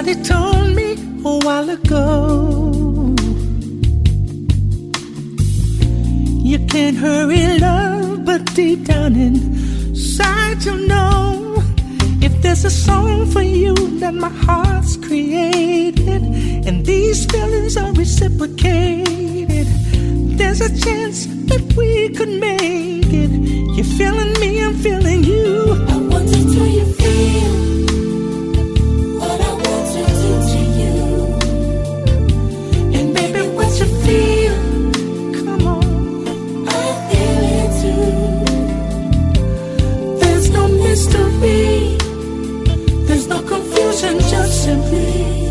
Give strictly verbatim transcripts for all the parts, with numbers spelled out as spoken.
Somebody told me a while ago, you can't hurry love, but deep down inside you know, if there's a song for you that my heart's created, and these feelings are reciprocated, there's a chance that we could make it. You're feeling me, I'm feeling you. I want to do you feel what I want to do to you. And baby, what you feel, come on, I feel it too. there's no mystery, there's no confusion, just simply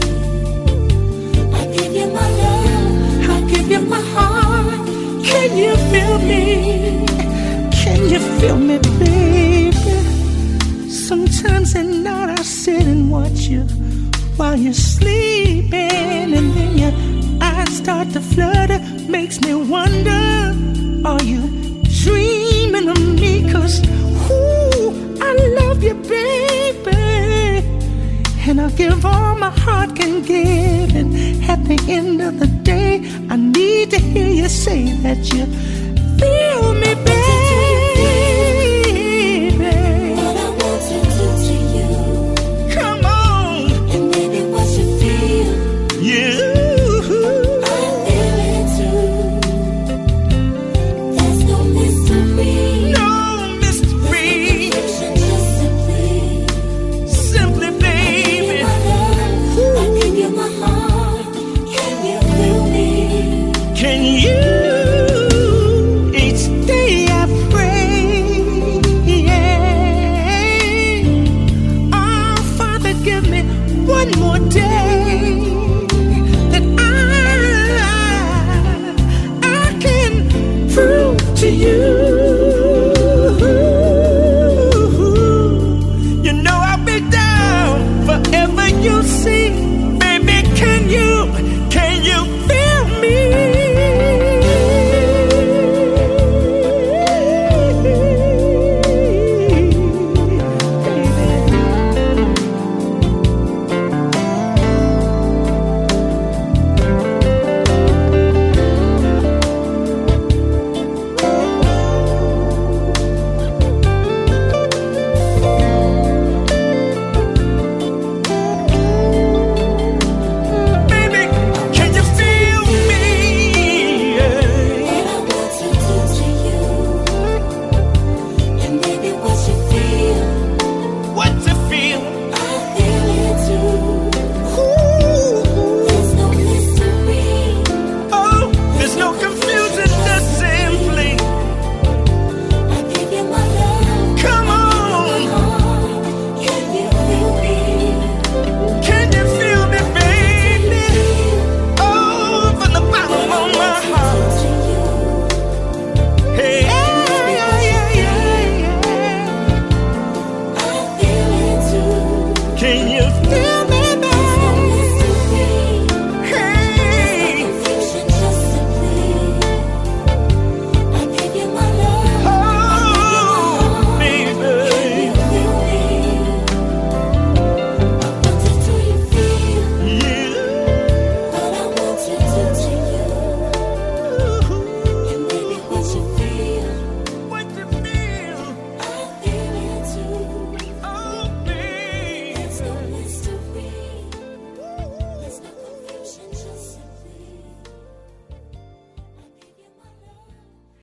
I give you my love, I give you my heart. Can you feel me? Can you feel me, baby? Sometimes at night I sit and watch you while you're sleeping, and then your eyes start to flutter. Makes me wonder, are you dreaming of me? 'Cause ooh, I love you, baby, and I'll give all my heart can give. And at the end of the day, I need to hear you say that you feel me, baby. what I want to do to you. Come on, And baby, what you feel, you. I feel it too. There's no mystery, No mystery, confusion, just simply simply, baby. my love, I give you my heart. Can you feel me? Can you? Each day I pray, yeah. Oh, Father, give me one more day.